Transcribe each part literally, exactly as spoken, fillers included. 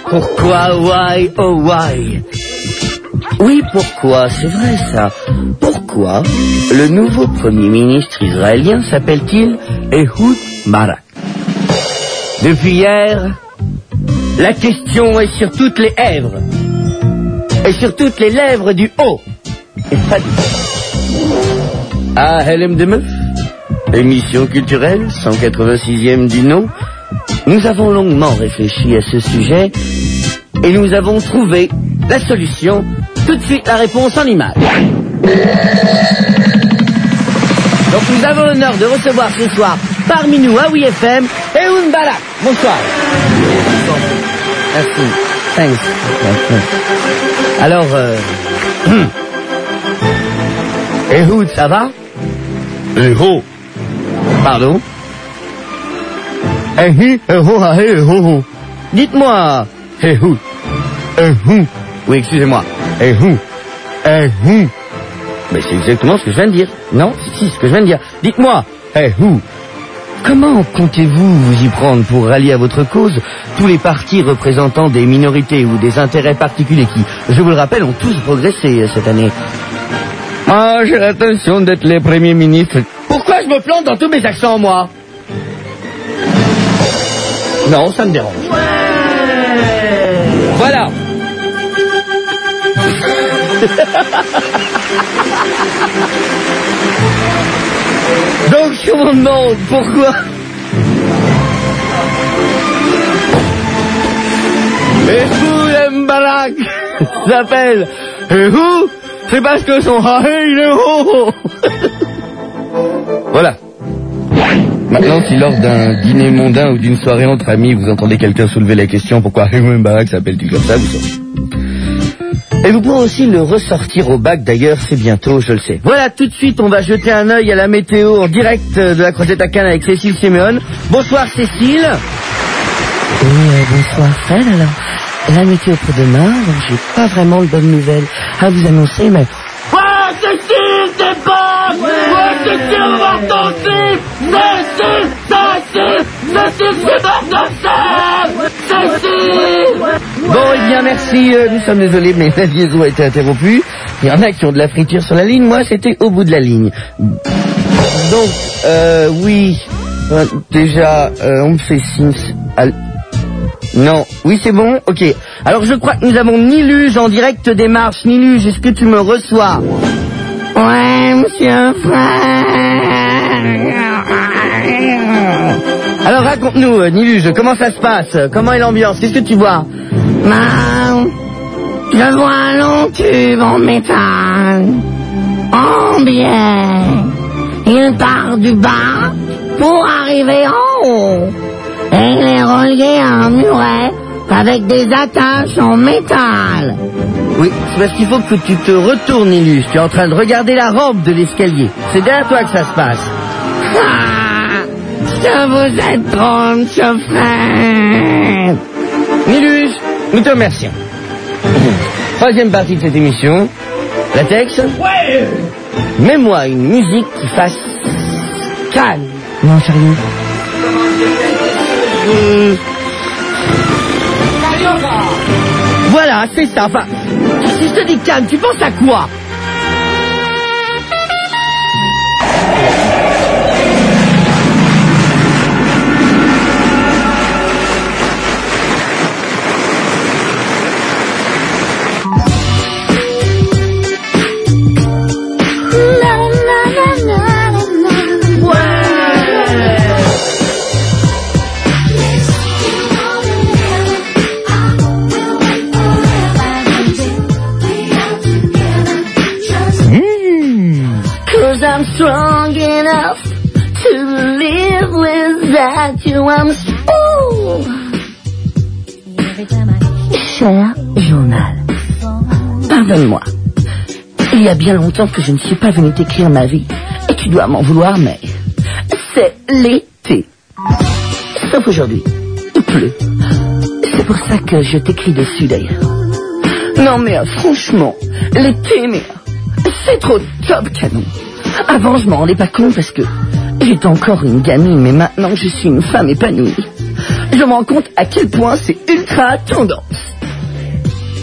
Pourquoi, why, oh why? Oui, pourquoi, c'est vrai ça. Pourquoi le nouveau premier ministre israélien s'appelle-t-il Ehud Barak? Depuis hier, la question est sur toutes les lèvres. Et sur toutes les lèvres du haut. Et pas du bas. Ah, L M de Meuf, émission culturelle, cent quatre-vingt-sixième du nom. Nous avons longuement réfléchi à ce sujet et nous avons trouvé la solution. Tout de suite, la réponse en image. Donc nous avons l'honneur de recevoir ce soir parmi nous à Oui F M, Ehud Barak. Bonsoir. Merci. Thanks. Alors, euh... Ehud, ça va? Ehud. Pardon? Ehud, Ehud, Ehud. Dites-moi, Ehud. Ehud. Oui, excusez-moi. Ehud. Ehud. Mais c'est exactement ce que je viens de dire. Non, si, ce que je viens de dire. Dites-moi, Ehud. Comment comptez-vous vous y prendre pour rallier à votre cause tous les partis représentant des minorités ou des intérêts particuliers qui, je vous le rappelle, ont tous progressé cette année? Ah, j'ai l'intention d'être les premiers ministres. Pourquoi je me plante dans tous mes accents, moi? Non, ça me dérange. Ouais. Voilà. Donc, je me demande pourquoi... Ehud Barak s'appelle Ehud, c'est parce que son haï il est haut. Voilà. Maintenant, si lors d'un dîner mondain ou d'une soirée entre amis, vous entendez quelqu'un soulever la question pourquoi Ehud Barak s'appelle-t-il comme ça, vous saurez. Et vous pourrez aussi le ressortir au bac, d'ailleurs, c'est bientôt, je le sais. Voilà, tout de suite, on va jeter un œil à la météo en direct de la Croisette à Cannes avec Cécile Siméon. Bonsoir Cécile. Oui, euh, bonsoir Fred, alors. La météo pour demain, donc j'ai pas vraiment de bonnes nouvelles à vous annoncer, mais... Ouais, Cécile, t'es bonne. Ouais, Cécile, on va danser. Cécile, Cécile, Cécile, c'est bonne Cécile. Bon, eh bien, merci. Euh, nous sommes désolés, mais la liaison a été interrompue. Il y en a qui ont de la friture sur la ligne. Moi, c'était au bout de la ligne. Donc, euh, oui. Euh, déjà, euh, on me fait signe... À... Non, oui c'est bon, ok. Alors je crois que nous avons Niluge en direct des marches. Niluge, est-ce que tu me reçois? Ouais, monsieur frère. Alors raconte-nous, Niluge, comment ça se passe? Comment est l'ambiance? Qu'est-ce que tu vois? Ben, je vois un long tube en métal, en biais. Il part du bas pour arriver en haut. Et il est relié à un muret avec des attaches en métal. Oui, c'est parce qu'il faut que tu te retournes, Niluge. Tu es en train de regarder la rampe de l'escalier. C'est derrière toi que ça se passe. Ah, que vous êtes drôle, monsieur frère. Niluge, nous te remercions. Troisième partie de cette émission. La texte. Ouais. Mets-moi une musique qui fasse calme. Non, sérieux. Mmh. Voilà, c'est ça. Enfin, si je te dis calme, tu penses à quoi? I'm strong enough to live without you. I'm strong. Cher journal, pardonne-moi. Il y a bien longtemps que je ne suis pas venue t'écrire ma vie. Et tu dois m'en vouloir, mais c'est l'été. Sauf aujourd'hui. Il pleut. C'est pour ça que je t'écris dessus, d'ailleurs. Non, mais euh, franchement, l'été, mais euh, c'est trop top canon. Avant, je m'en rendais pas compte parce que j'étais encore une gamine, mais maintenant, je suis une femme épanouie. Je me rends compte à quel point c'est ultra tendance.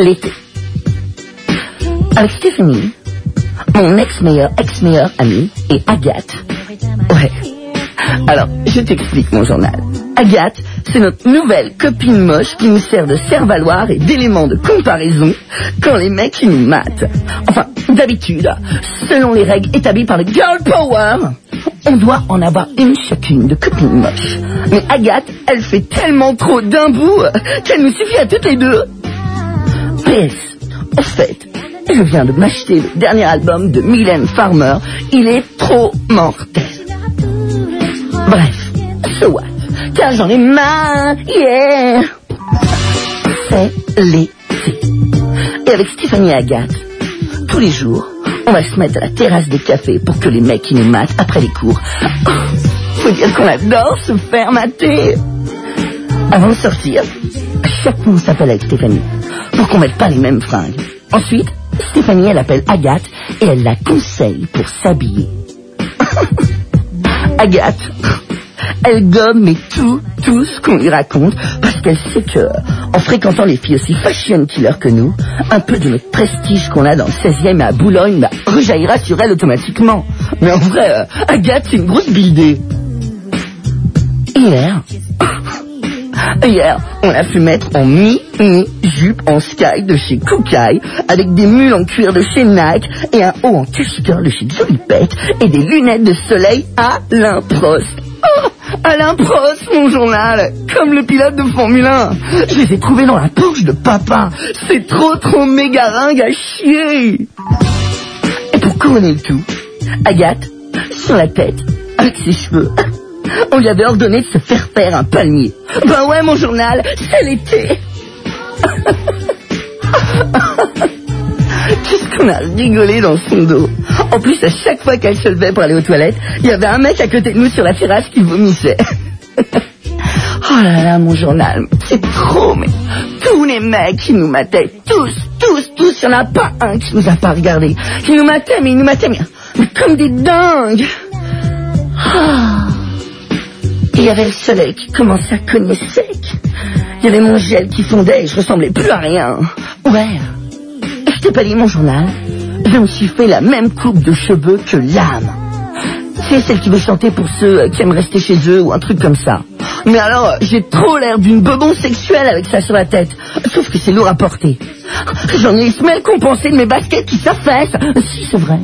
l'été. Avec Stéphanie, mon ex-meilleur, ex-meilleur ami, et Agathe. Ouais. Alors, je t'explique mon journal. Agathe, c'est notre nouvelle copine moche qui nous sert de serre-valoir et d'élément de comparaison quand les mecs ils nous matent. Enfin, d'habitude, selon les règles établies par le Girl Power, on doit en avoir une chacune de copines moches. Mais Agathe, elle fait tellement trop d'un bout qu'elle nous suffit à toutes les deux. P S. En fait, je viens de m'acheter le dernier album de Mylène Farmer. Il est trop mortel. Bref, so what? Car j'en ai marre, yeah. C'est l'été. Et avec Stéphanie et Agathe, tous les jours, on va se mettre à la terrasse des cafés pour que les mecs qui nous matent après les cours. Oh, faut dire qu'on adore se faire mater. Avant de sortir, chaque fois on s'appelle avec Stéphanie pour qu'on mette pas les mêmes fringues. Ensuite, Stéphanie, elle appelle Agathe et elle la conseille pour s'habiller. Agathe, elle gomme mais tout, tout ce qu'on lui raconte parce qu'elle sait que, en fréquentant les filles aussi fashion killer que nous, un peu de notre prestige qu'on a dans le seizième à Boulogne bah, rejaillira sur elle automatiquement. Mais en vrai, euh, Agathe, c'est une grosse bildée. Hier, hier, on l'a fait mettre en mini-jupe en sky de chez Koukaï, avec des mules en cuir de chez Nike et un haut en cache-cœur de chez Jolie Pet et des lunettes de soleil Alain Prost. Oh, Alain Prost, mon journal, comme le pilote de Formule un. Je les ai trouvés dans la poche de papa. C'est trop trop méga ringue à chier. Et pour couronner le tout, Agathe, sur la tête, avec ses cheveux, on lui avait ordonné de se faire faire un palmier. Ben ouais, mon journal, c'est l'été. Qu'est-ce qu'on a rigolé dans son dos. En plus, à chaque fois qu'elle se levait pour aller aux toilettes, il y avait un mec à côté de nous sur la terrasse qui vomissait. Oh là là, mon journal, c'est trop, mais tous les mecs qui nous mataient, tous, tous, tous, il n'y en a pas un qui nous a pas regardé. Qui nous matait, mais ils nous mataient, mais, mais comme des dingues. Oh. Il y avait le soleil qui commençait à cogner sec. Il y avait mon gel qui fondait et je ressemblais plus à rien. Ouais. Et je t'ai pas dit mon journal. Je me suis fait la même coupe de cheveux que l'âme. C'est celle qui veut chanter pour ceux qui aiment rester chez eux ou un truc comme ça. Mais alors, j'ai trop l'air d'une bobon sexuelle avec ça sur la tête. Sauf que c'est lourd à porter. J'en ai une semelle compensée de mes baskets qui s'affaissent. Si, c'est vrai.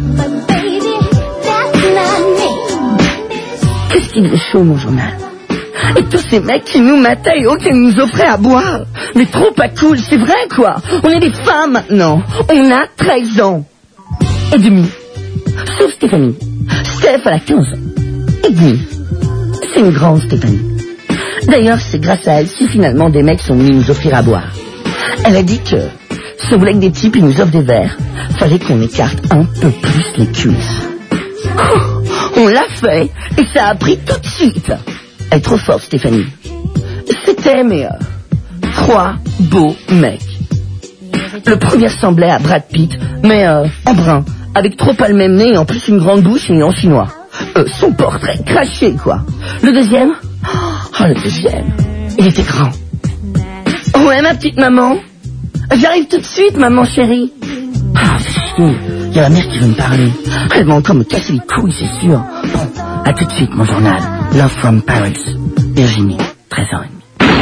Qu'est-ce qu'il est chaud, mon journal. Et tous ces mecs qui nous mataient et auxquels nous offraient à boire. Mais trop pas cool, c'est vrai, quoi. On est des femmes maintenant. On a treize ans. Et demi. Sauf Stéphanie. Steph, elle a quinze ans. Et demi. C'est une grande Stéphanie. D'ailleurs, c'est grâce à elle si finalement des mecs sont venus nous offrir à boire. Elle a dit que, si on voulait que des types ils nous offrent des verres, fallait qu'on écarte un peu plus les cuisses. Oh, on l'a fait, et ça a pris tout de suite. Elle est trop forte, Stéphanie. C'était, mais, euh, trois beaux mecs. Le premier ressemblait à Brad Pitt, mais euh, en brun, avec trop pas le même nez, et en plus une grande bouche et en chinois. Euh, son portrait craché, quoi. Le deuxième, oh, le deuxième, il était grand. Ouais, ma petite maman. J'arrive tout de suite, maman chérie. Ah, c'est chier. Il y a la mère qui veut me parler. Elle va encore me casser les couilles, c'est sûr. Bon, à tout de suite, mon journal. Love from Paris. Virginie, treize heures trente.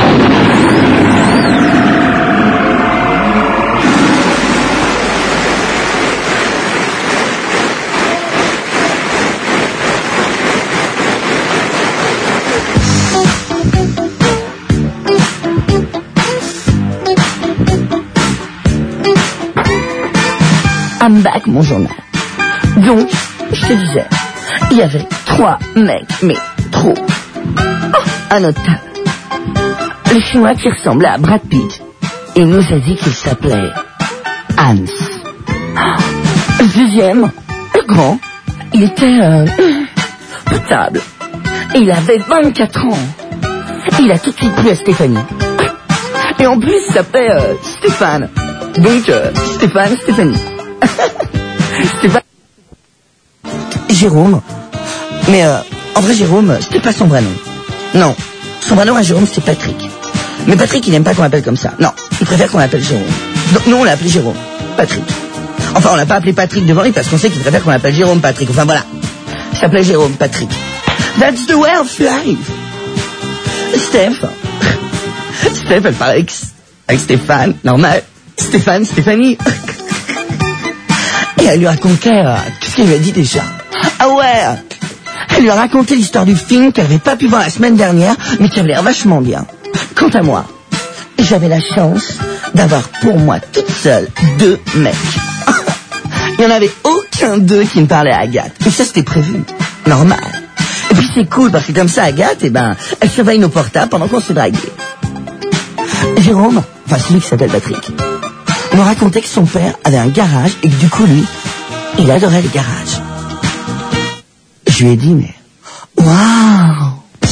I'm back, mon journal. Donc, je te disais, il y avait trois mecs, mais trop. Oh, à notre table. Le chinois qui ressemblait à Brad Pitt. Et il nous a dit qu'il s'appelait Hans. Oh, le deuxième, le grand, il était euh, potable. Et il avait vingt-quatre ans. Et il a tout de suite plu à Stéphanie. Et en plus, il s'appelait euh, Stéphane. Donc, euh, Stéphane, Stéphanie. Stéphane. Jérôme. Mais euh, en vrai, Jérôme, c'était pas son vrai nom. Non. Son vrai nom à Jérôme, c'est Patrick. Mais Patrick, il n'aime pas qu'on l'appelle comme ça. Non, il préfère qu'on l'appelle Jérôme. Donc, nous, on l'a appelé Jérôme. Patrick. Enfin, on l'a pas appelé Patrick devant lui parce qu'on sait qu'il préfère qu'on l'appelle Jérôme Patrick. Enfin, voilà. Il s'appelait Jérôme Patrick. That's the way of life. Steph. Steph, elle parlait avec, avec Stéphane. Normal. Stéphane, Stéphanie. Et elle lui racontait, euh, qu'est-ce qu'elle lui a dit déjà? Ah ouais. Elle lui a raconté l'histoire du film qu'elle n'avait pas pu voir la semaine dernière, mais qui avait l'air vachement bien. Quant à moi, j'avais la chance d'avoir pour moi toute seule deux mecs. Il n'y en avait aucun d'eux qui me parlait à Agathe. Et ça, c'était prévu. Normal. Et puis c'est cool, parce que comme ça, Agathe, eh ben, elle surveille nos portables pendant qu'on se draguait. Jérôme, enfin celui qui s'appelle Patrick, me racontait que son père avait un garage et que du coup, lui, il adorait le garage. Je lui ai dit, mais... Waouh!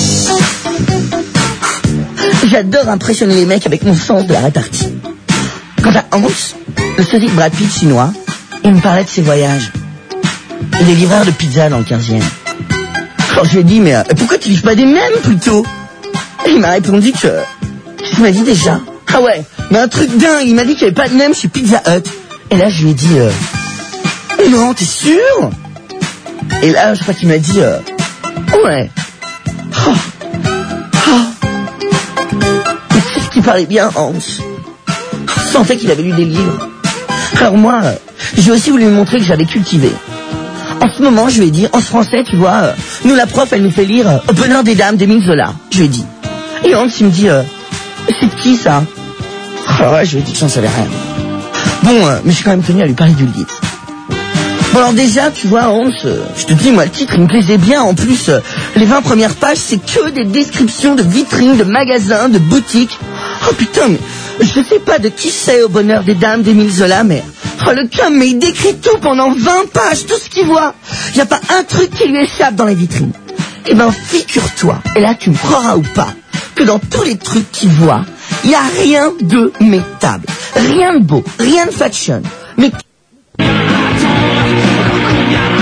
J'adore impressionner les mecs avec mon sens de la répartie. Quant à Hans, le sosie de Brad Pitt chinois, il me parlait de ses voyages. Il est livreur de pizza dans le quinzième. Alors je lui ai dit, mais euh, pourquoi tu livres pas des mêmes plutôt? Et il m'a répondu que... Qu'est-ce qu'il m'a dit déjà? Ah ouais, mais un truc dingue, il m'a dit qu'il n'y avait pas de même chez Pizza Hut. Et là je lui ai dit, euh... non, t'es sûr? Et là je crois qu'il m'a dit, euh... ouais. Oh. Oh. Mais c'est qu'il parlait bien, Hans. Je sentais qu'il avait lu des livres. Alors moi, euh, j'ai aussi voulu lui montrer que j'avais cultivé. En ce moment, je lui ai dit, en français, tu vois, euh, nous la prof, elle nous fait lire euh, Au bonheur des dames d'Émile Zola. Je lui ai dit. Et Hans, il me dit, euh, c'est de qui ça? Alors ouais, je lui ai dit que j'en savais rien. Bon, euh, mais j'ai quand même tenu à lui parler du livre. Bon alors déjà, tu vois, Hans, euh, je te dis, moi, le titre, il me plaisait bien. En plus, euh, les vingt premières pages, c'est que des descriptions de vitrines, de magasins, de boutiques. Oh putain, mais je sais pas de qui c'est Au bonheur des dames d'Émile Zola, mais... Oh le cum, mais il décrit tout pendant vingt pages, tout ce qu'il voit. Il n'y a pas un truc qui lui échappe dans les vitrines. Eh ben, figure-toi, et là tu me croiras ou pas, que dans tous les trucs qu'il voit, il n'y a rien de métable. Rien de beau, rien de fashion. Mais...